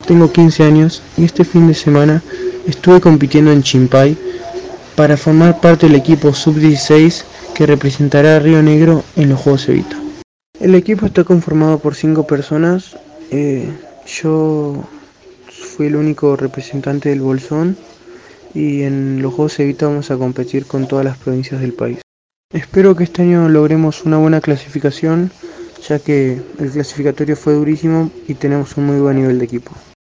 Tengo 15 años y este fin de semana estuve compitiendo en Chimpay para formar parte del equipo sub-16 que representará a Río Negro en los Juegos Evita. El equipo está conformado por 5 personas. Yo fui el único representante del Bolsón y en los Juegos Evita vamos a competir con todas las provincias del país. Espero que este año logremos una buena clasificación, ya que el clasificatorio fue durísimo y tenemos un muy buen nivel de equipo.